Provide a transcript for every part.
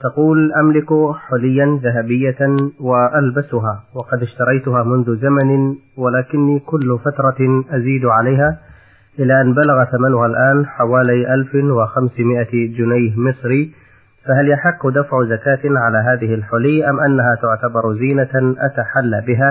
تقول: أملك حليا ذهبية وألبسها، وقد اشتريتها منذ زمن، ولكني كل فترة أزيد عليها إلى أن بلغ ثمنها الآن حوالي 1500 جنيه مصري، فهل يحق دفع زكاة على هذه الحلي أم أنها تعتبر زينة أتحلى بها؟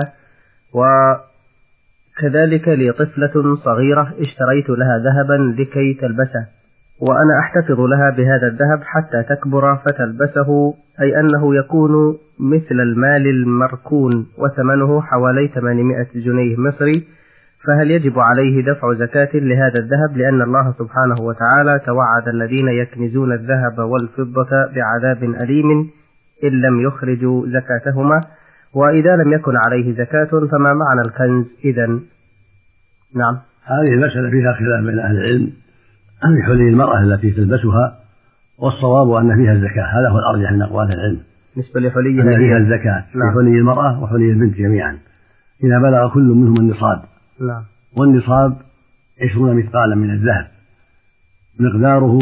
وكذلك لي طفلة صغيرة اشتريت لها ذهبا لكي تلبسه، وأنا أحتفظ لها بهذا الذهب حتى تكبر فتلبسه، أي أنه يكون مثل المال المركون وثمنه حوالي 800 جنيه مصري، فهل يجب عليه دفع زكاة لهذا الذهب؟ لأن الله سبحانه وتعالى توعد الذين يكنزون الذهب والفضة بعذاب أليم إن لم يخرجوا زكاتهما، وإذا لم يكن عليه زكاة فما معنى الكنز إذن؟ نعم. هذه المسألة فيها خلاف بين أهل العلم عن حلي المرأة التي تلبسها، والصواب أن فيها الزكاة، هذا هو الأرجح من أقوال العلم. بالنسبة لحليها أن فيها الزكاة في حلي المرأة وحلي البنت جميعا إذا بلغ كل منهم النصاب. نعم. والنصاب 20 مثقالا من الذهب، مقداره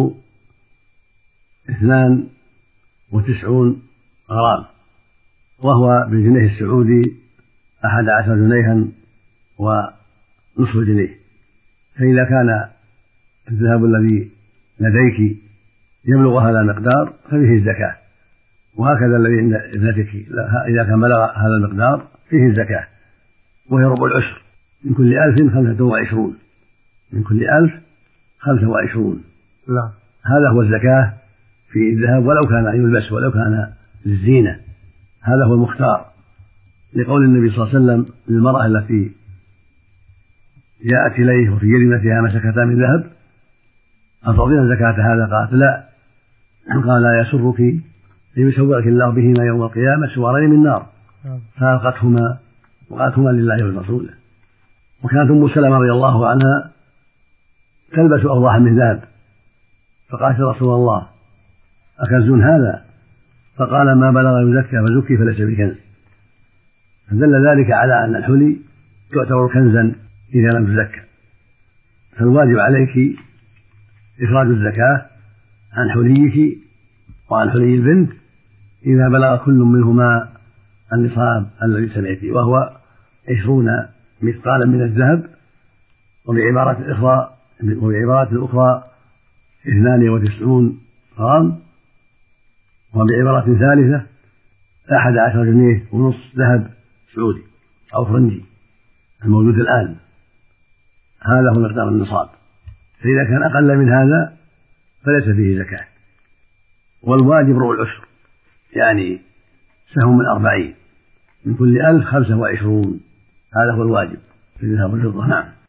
92 غرام، وهو بالجنيه السعودي 11 جنيها ونصف جنيه. فإذا كان الذهب الذي لديك يبلغ هذا المقدار ففيه الزكاة، وهكذا الذي عند ابنتك إذا كان بلغ هذا المقدار فيه الزكاة، وهي ربع العشر، من كل 1000 25، من كل 1000 25. لا. هذا هو الزكاة في الذهب ولو كان يلبس ولو كان للزينة، هذا هو المختار، لقول النبي صلى الله عليه وسلم للمرأة التي جاءت إليه وفي يد ابنتها مسكتان من ذهب: أتعطين زكاة هذا؟ قالت: لا. قال: لا يسرك ليسوّرك الله بهما يوم القيامة سوارين من نار، فألقتهما وقالتهما لله ولرسوله. وكانت أم سلمة رضي الله عنها تلبس أوضاحا من ذهب، فقالت: يا رسول الله أكنز هذا؟ فقال: ما بلغ يزكى فزكي فليس بكنز. فدل ذلك على أن الحلي تعتبر كنزا إذا لم تزكى، فالواجب عليك إخراج الزكاة عن حليك وعن حلي البنت إذا بلغ كل منهما النصاب الذي سمعت، وهو 20 مثقالا من الذهب، وبعبارة أخرى 92 غرام، وبعبارة ثالثة 11 جنيه ونصف ذهب سعودي أو فرنجي الموجود الآن، هذا هو مقدار النصاب. فإذا كان أقل من هذا فليس فيه زكاة. والواجب ربع العشر، يعني سهم من 40، من كل 1000 25، هذا هو الواجب في الذهب والفضة. نعم.